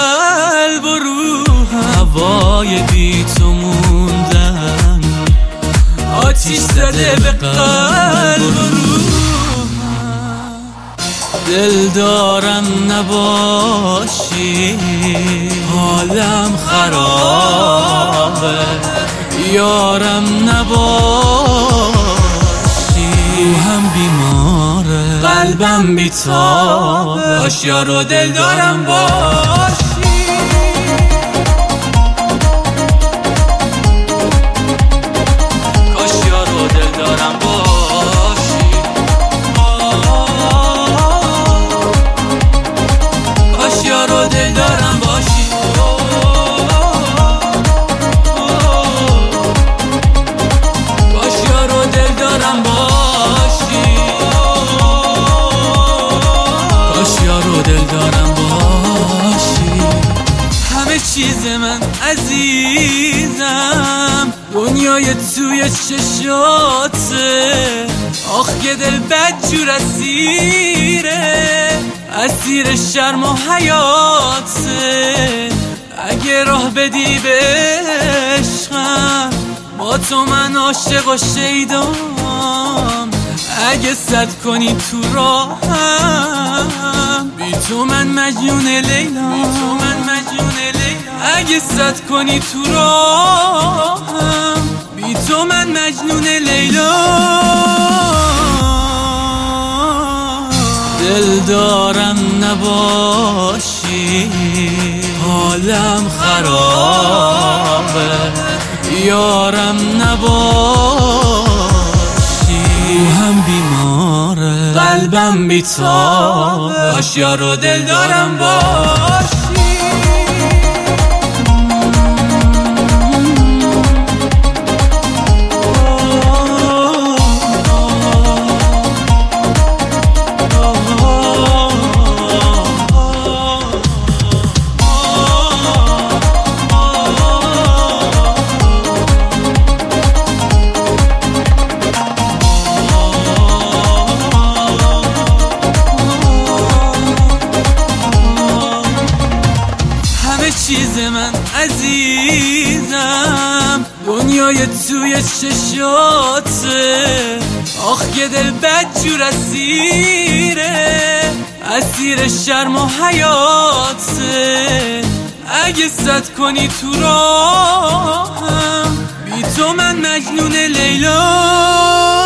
قلب و روحم، هوای بی تو موندن آتیش زده به قلب و روحم. دل دارم نباشی حالم خرابه، یارم نباشی روحم بیماره، قلبم بیتابه، باش یار و دل دارم باشی. کاش یار و دل دارم باشی، کاش یار و دل دارم باشی. کاش یار و دل دارم باشی، کاش یار و دل دارم باشی. همه چیز من عزیزم دنیای توی چشاته، آخ که دل بدجور اسیر شرم و حیاته. اگه راه بدی به عشقم با تو من عاشق و شیدام، اگه صد کنی تو راهم بی تو من مجنون لیلام، اگه صد کنی تو راهم بی تو من مجنون لیلام. دل دارم نباشی حالم خرابه، یارم نباشی روحم بیماره، قلبم بیتابه، باش یار و دل دارم باشی. چیز من عزیزم دنیای توی چشاته، آخ که دل بدجور اسیر شرم و حیاته. اگه صد کنی تو راهم بی تو من مجنون لیلا.